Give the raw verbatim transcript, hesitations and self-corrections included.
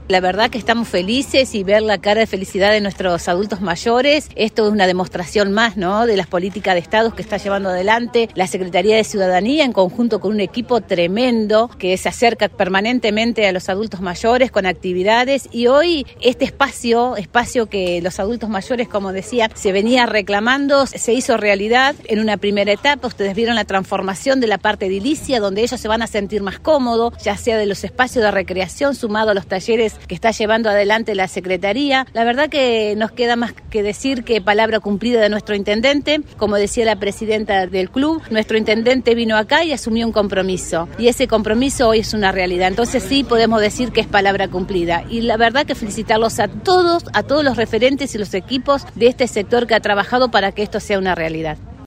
La verdad que estamos felices y ver la cara de felicidad de nuestros adultos mayores, esto es una demostración más, ¿no?, de las políticas de Estado que está llevando adelante la Secretaría de Ciudadanía en conjunto con un equipo tremendo que se acerca permanentemente a los adultos mayores con actividades, y hoy este espacio, espacio que los adultos mayores, como decía, se venía reclamando, se hizo realidad en una primera etapa. Ustedes vieron la transformación de la parte edilicia, donde ellos se van a sentir más cómodos, ya sea de los espacios de recreación sumado a los talleres que está llevando adelante la Secretaría. La verdad que nos queda más que decir que palabra cumplida de nuestro intendente. Como decía la presidenta del club, nuestro intendente vino acá y asumió un compromiso, y ese compromiso hoy es una realidad. Entonces sí podemos decir que es palabra cumplida, y la verdad que felicitarlos a todos, a todos los referentes y los equipos de este sector que ha trabajado para que esto sea una realidad.